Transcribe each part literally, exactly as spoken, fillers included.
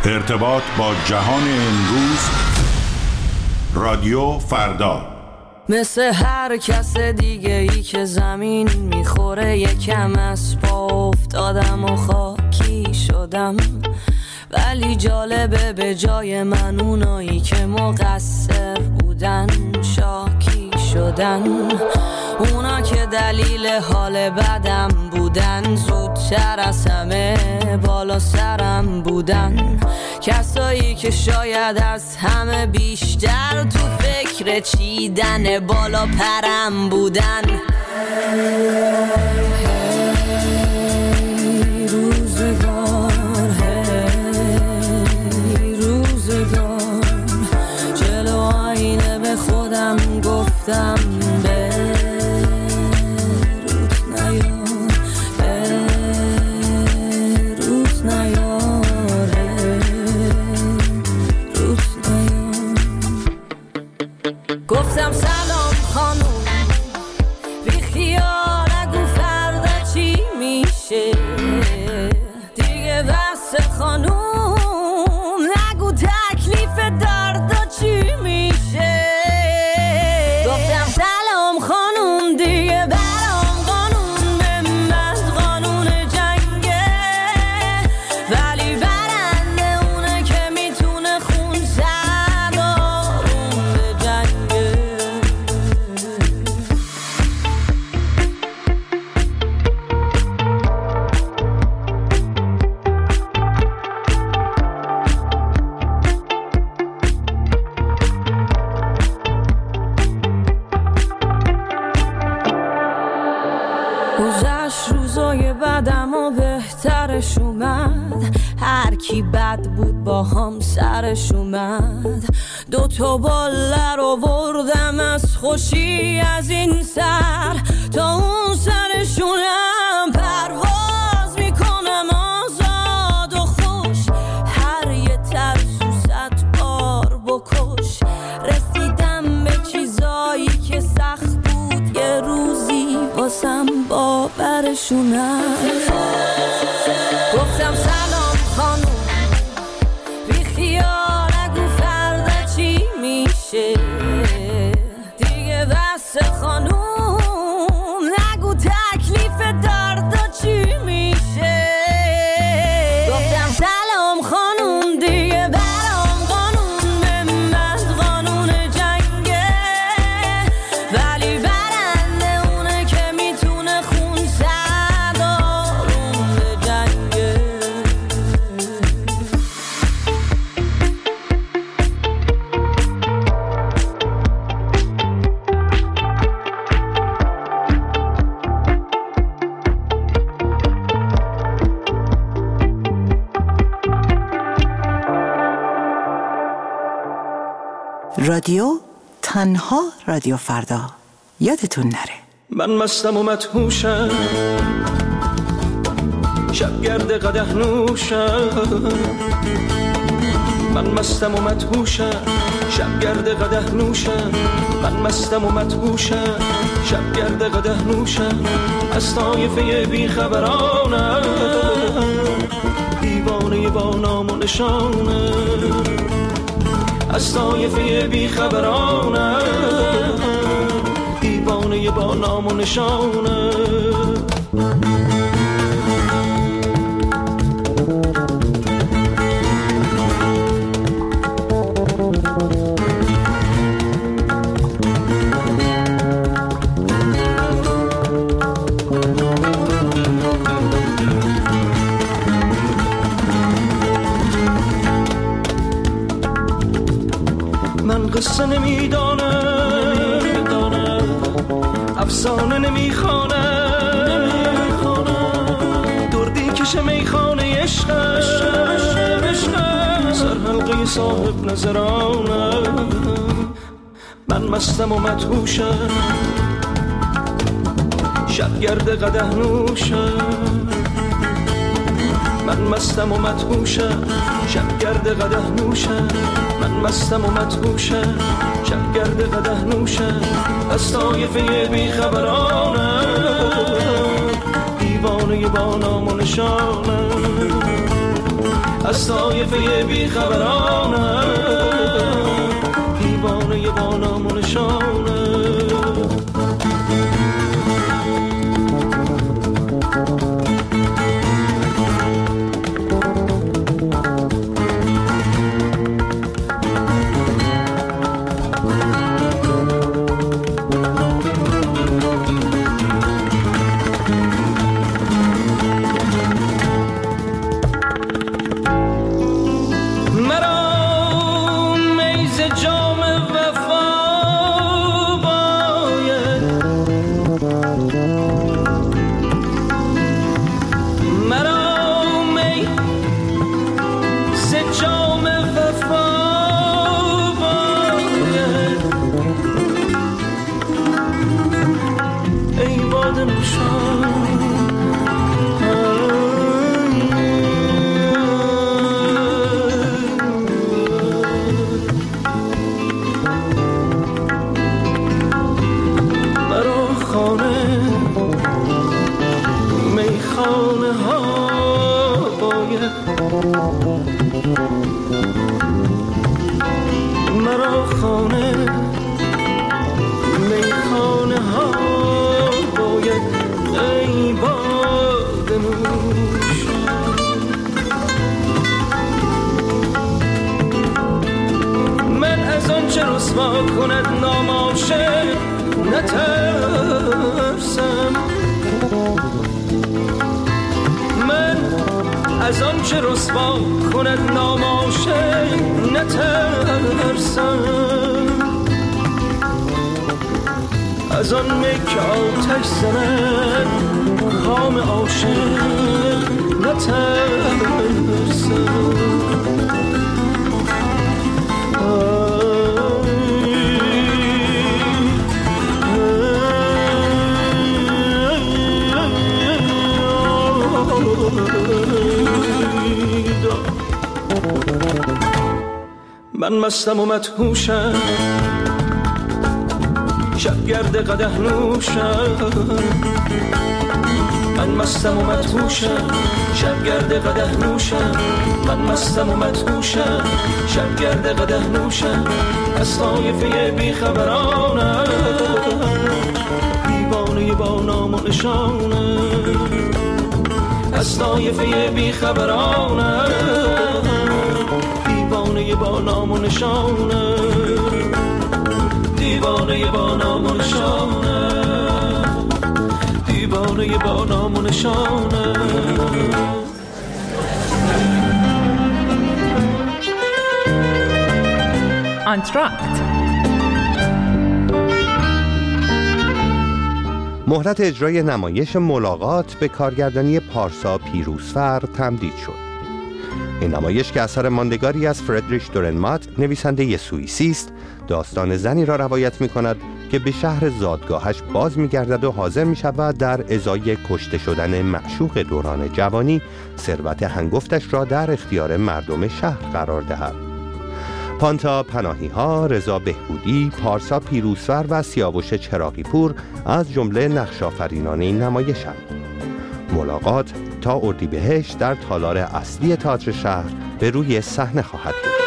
ارتباط با جهان امروز، رادیو فردا. مثل هر کس دیگه ای که زمین میخوره یکم از پا افتادم و خاکی شدم، ولی جالبه به جای من اونایی که مقصر بودن شاکی شدن. اونا که دلیل حال بدم بودن زودتر از همه بالا سرم بودن. کسایی که شاید از همه بیشتر تو فکر چیدن بالا پرم بودن. هی روزگار، هی روزگار، جلو آینه به خودم گفتم به گفتم سلام خانوم، بی خیال نگو فردا چی میشه دیگه، بس خانوم نگو تکلیف دردا چی میشه. گفتم سلام خانوم، دیگه برام قانون به من قانون جنگه، ولی برنده اونه که میتونه خون زد آروم به جنگه. گذشت روزای بعدم و بهترش اومد، هر کی بد بود با هم سرش اومد. دو تا باله رو بردم از خوشی از این سر تا اون سرشونم پرواز میکنم آزاد و خوش. هر یه ترسو صد بار بکش، رسیدم به چیزایی که سخت بود یه روزی واسم باورشونم. گفتم سلام خانوم، بی خیال نگو فردا چی میشه دیگه، بس خانوم نگو تکلیف دردا چی میشه. گفتم سلام خانوم، دیگه برام قانون به من قانون جنگه، ولی برنده اونه که میتونه خون زد آروم به جنگه. رادیو تنها رادیو فردا، یادتون نره. من مستم و مدهوشم، شب گرد قدح نوشم. من مستم و مدهوشم، شب گرد قدح نوشم. من مستم و مدهوشم، شب گرد قدح نوشم. از طایفه بی خبرانم، دیوانه با نام و نشانم. از طایفه بی خبرانم، دیوانه با نام و نشانم. من قصه نمیدانم، افسانه نمیخوانم، دردی کش میخانه عشقم، سر حلقه صاحب نظرانم. من مستم و مدهوشم، شب گرد قدح نوشم. من مستم و مدهوشم، شب گرد قدح نوشم. من مستم و مدهوشم، شب گرد قدح نوشم. از طایفه بی خبرانم، دیوانه با نام و نشانم. از طایفه بیخبرانم، دیوانه با نام و نشانم. مرا خانه میخانه ها باید ای باده نوشان. من از آن چه رسوا کند نام عاشق نترسم، من از آن چه رسوا کند نام عاشق نترسم، از آن می که آتش زند خام عاشق نترسم. من مستم و مدهوشم، شبگرد قدح نوشم. من مستم و مدهوشم، شبگرد قدح نوشم. من مستم و مدهوشم، شبگرد قدح نوشم. از طایفه بیخبرانم، دیوانه با نام و نشانم. از طایفه بیخبرانم، دیوانه با نام و نشانم. دیوانه با نام و نشانم. دیوانه با نام و نشانم. آنتراکت مهلت اجرای نمایش ملاقات به کارگردانی پارسا پیروزفر تمدید شد. این نمایش که اثر ماندگاری از فردریش دورنمات نویسنده سوئیسی است، داستان زنی را روایت می کند که به شهر زادگاهش باز می گردد و حاضر می شود در ازای کشته شدن معشوق دوران جوانی ثروت هنگفتش را در اختیار مردم شهر قرار دهد. پانتا پناهی‌ها، رضا بهبودی، پارسا پیروزفر و سیاوش چراغی پور از جمله نقش‌آفرینان این نمایش‌اند. ملاقات تا اردیبهشت در تالار اصلی تئاتر شهر به روی صحنه خواهد بود.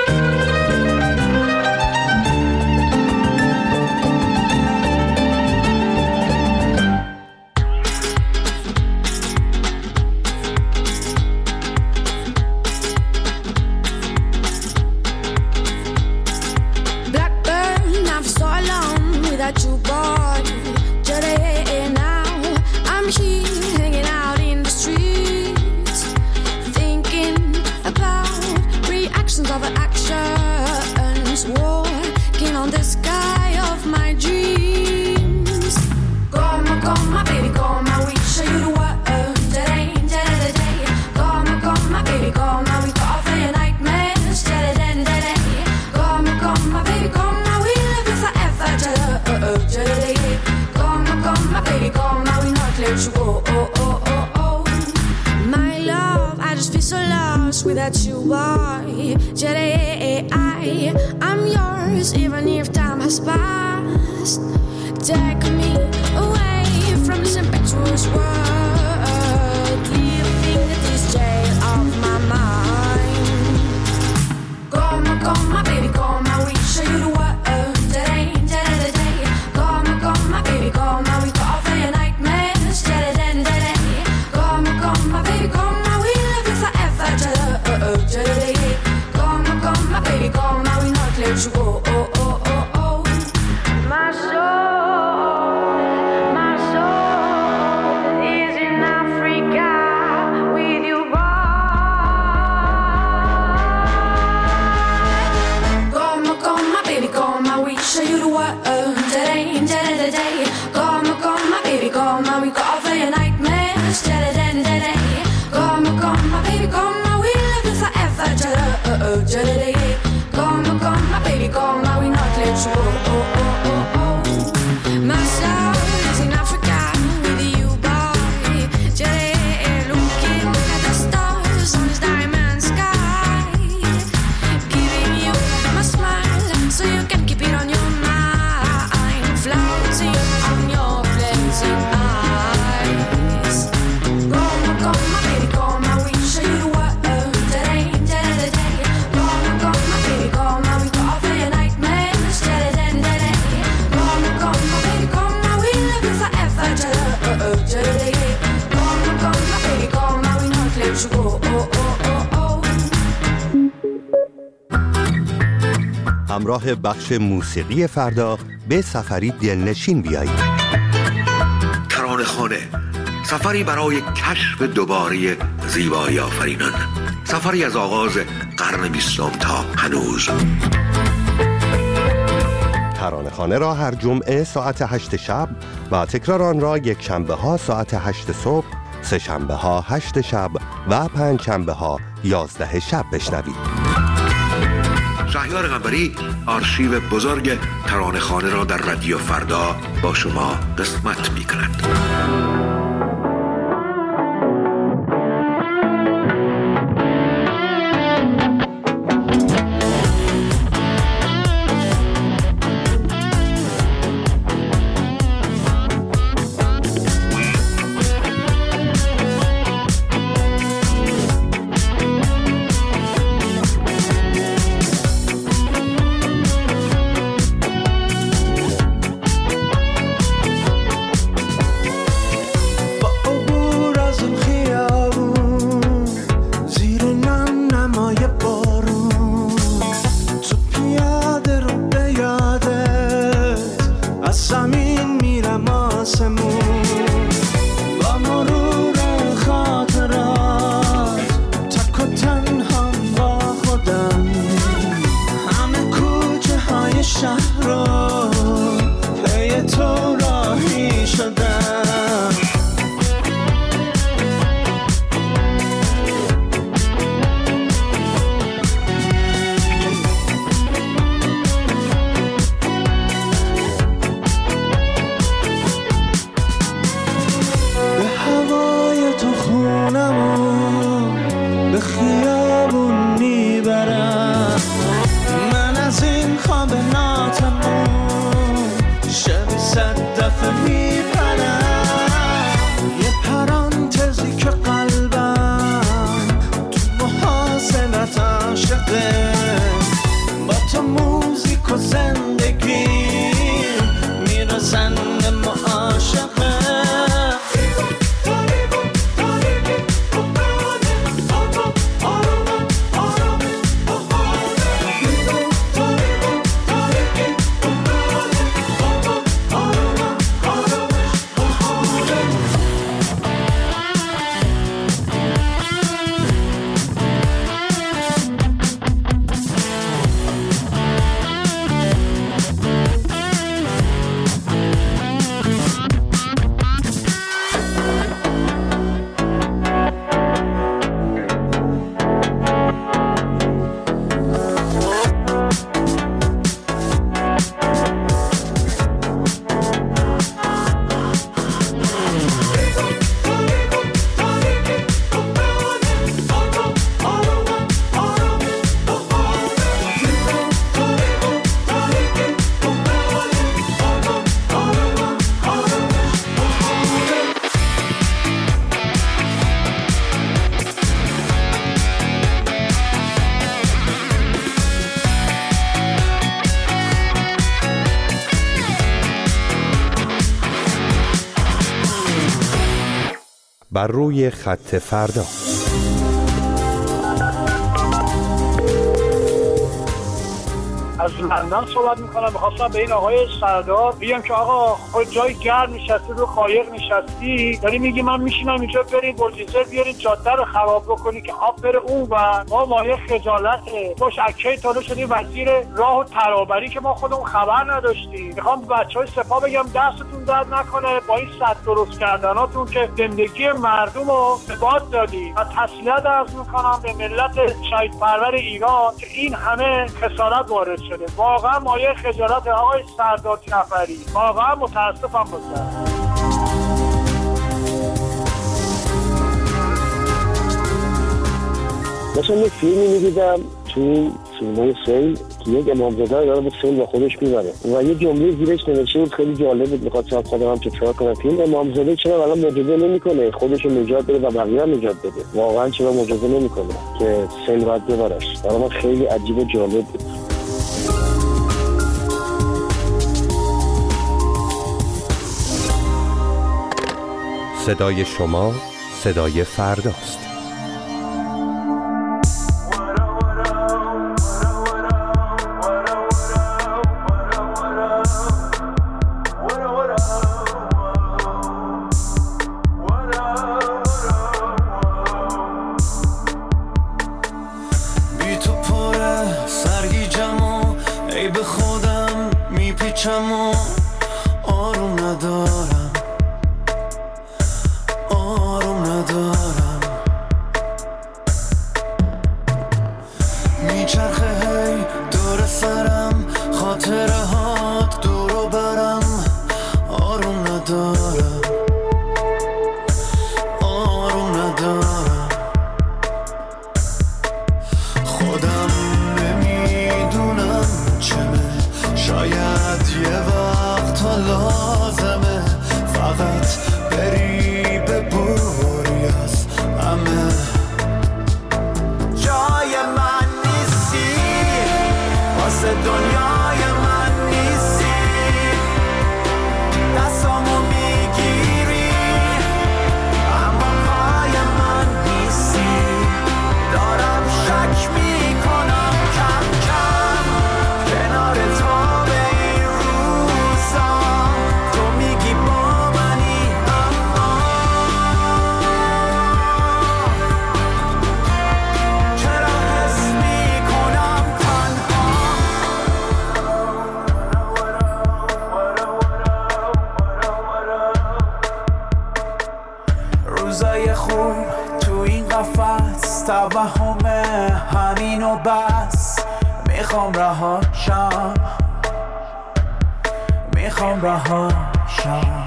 Without you, why? I, I'm yours, even if time has passed. Take me away from this impetuous world, living in this jail of my mind. همراه بخش موسیقی فردا به سفری دلنشین بیایید. ترانه‌خانه، سفری برای کشف دوباره زیبایی آفرینان، سفری از آغاز قرن بیستم تا هنوز. ترانه‌خانه را هر جمعه ساعت هشت شب و تکرار آن را یک شنبه ها ساعت هشت صبح، سه شنبه ها هشت شب و پنج شنبه ها یازده شب بشنوید. شهریار قنبری آرشیو بزرگ ترانه‌خانه را در رادیو فردا با شما قسمت می‌کند. بر روی خط فردا. از لندن صحبت میکنم. میخواستم به این آقای سردار بگم که آقا خود جای گرم نشستی رو قایق نشستی، داری میگی من میشینم اینجا برید بولدیزر بیارید جاده رو خراب بکنی که آب بره اون و ما مایه خجالته. ما شکی تالو شدیم وزیر راه و ترابری که ما خودمون خبر نداشتیم. میخوام بچهای سپاه بگم دستتون درد نکنه با این صد درست کردناتون که زندگی مردم رو به باد دادی و تسلیت عرض میکنم به ملت شهید پرور ایران که این همه خسارت وارد شده. واقعا مایه خجالت آقای سردار جعفری. واقعا متاسفم بسید. مثلا یه فیلمی میدیدم توی سینمای سیل که یک امامزاده داره به سیل با خودش میبره و یه جمله زیرش نوشته بود خیلی جالب بود. میخواستم خودم هم تکرار کنم که این امامزاده چرا الان معجزه نمیکنه خودش رو نجات بده و بقیه هم نجات بده. واقعا چرا معجزه نمیکنه که سیل باید ببرش. برای من خیلی عجیب و جالب بود. صدای شما صدای فرداست. پیچم و آروم ندارم، آروم ندارم. میچرخه هی دور سرم، خاطره هات دورو برم، آروم ندارم، آروم ندارم. خودم نمیدونم چمه، شاید یه وقت ها لازمه فقط بری ببری از همه. جای من نیستی، واسه دنیای من نیستی، دستامو میگیری اما پای من نیستی. دارم شک میکنم کم کم کنار تو به این روزا، تو میگی با منی اما چرا حس میکنم تنها. روزای خوب تو این قفس توهمه، همین و بس. میخوام رهاشم، میخوام رهاشم.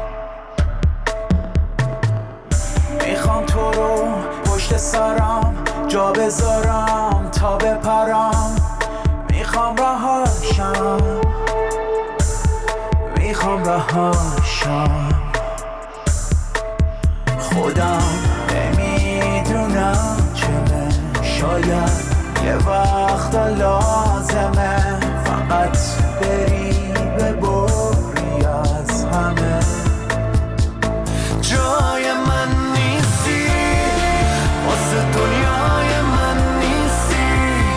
میخوام تو رو پشت سرم جا بذارم تا بپرم. میخوام رهاشم، میخوام رهاشم. خودم نمیدونم چمه، شاید یه وقت لازمه فقط بری ببری از همه. جای من نیستی، واسه دنیای من نیستی،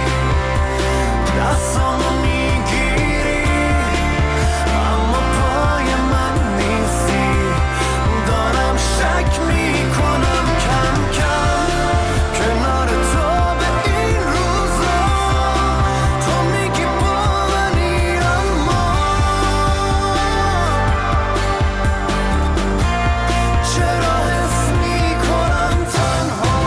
دستامو میگیری اما پای من نیستی. دارم شک میکنم کم کم کنار تو به این روزا، تو میگی با منی اما چرا حس میکنم تنها.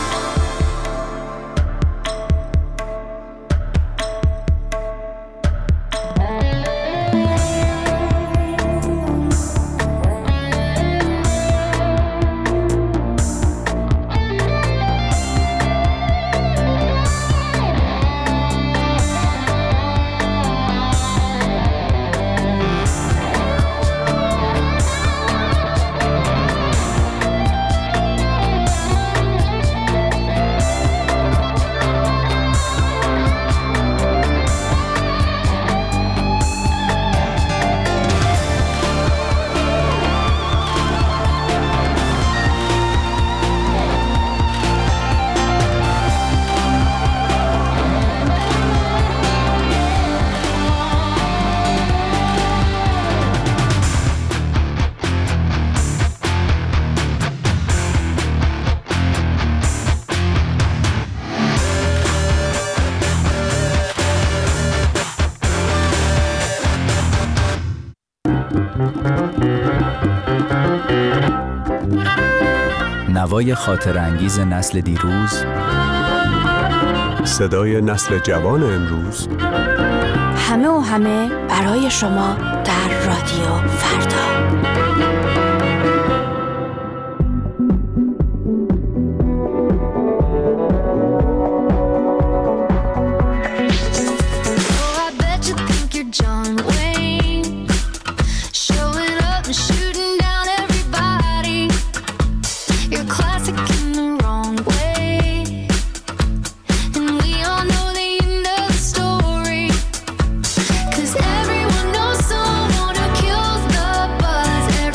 نوای خاطر انگیز نسل دیروز، صدای نسل جوان امروز، همه و همه برای شما در رادیو فردا. Everyone knows someone who kills the buzz.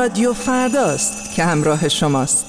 رادیو فرداست که همراه شماست.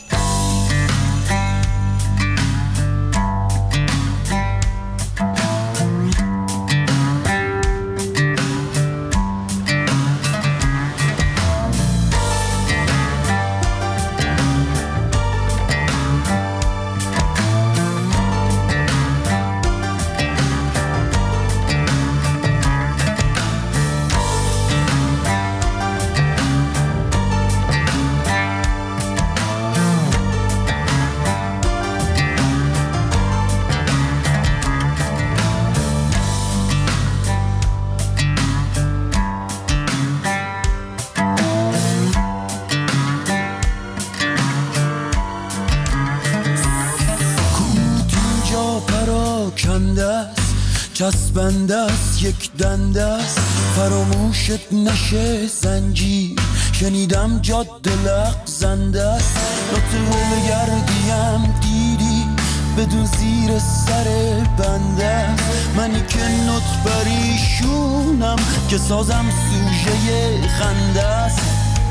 چسبنده است یک دنده است فراموشت نشه زنجیر شنیدم جاده لغزنده است نطفه گردیم دیدی بدون زیر سر بنده است منی که نط بریشونم که سازم سوژه خنده است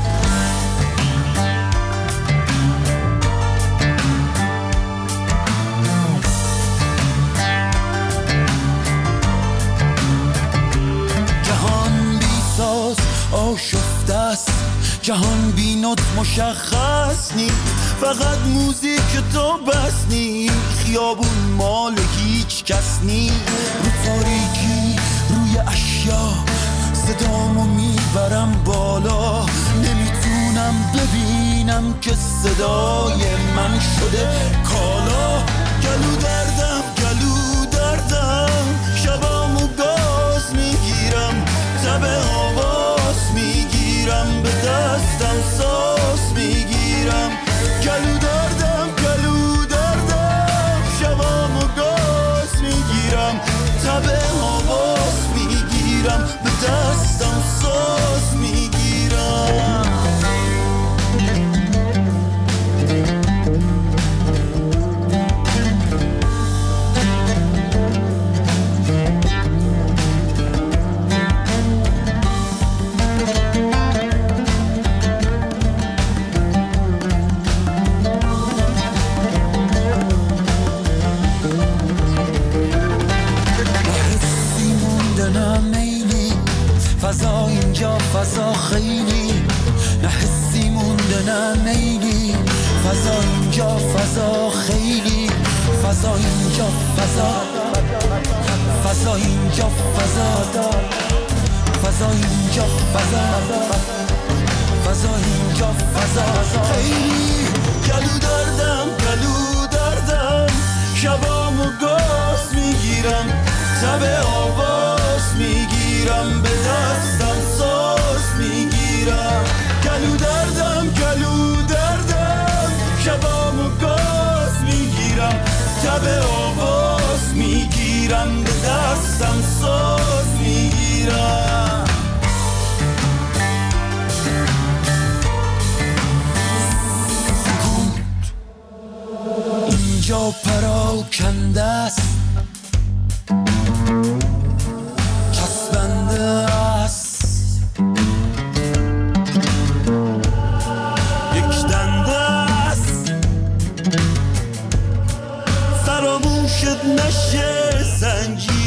آشفته است جهان بینات مشخص نی فقط موزیک تو بس نی خیابون مال هیچ کس نی رو تاریکی روی اشیا صدامو میبرم بالا نمیتونم ببینم که صدای من شده کالا گلو دردم گلو دردم شبامو گاز میگیرم تب آواز میگیرم به دستم ساز میگیرم گلو دردم گلو دردم شبامو گاز میگیرم تب آواز میگیرم به دستم ساز میگیرم فضا اینجا فضا خیلی نه حسی مونده نه میلی فضا اینجا فضا خیلی فضا اینجا فضا فضا اینجا فضا فضا اینجا فضا فضا اینجا فضا خیلی گلو دردم گلو دردم شبامو گاز میگیرم تب آواز میگیرم به دستم ساز میگیرم گلو دردم گلو دردم شبامو گاز میگیرم تب آواز میگیرم به دستم ساز میگیرم اینجا پراکنده است چسبنده است یک دنده است فراموشت نشه زنجیر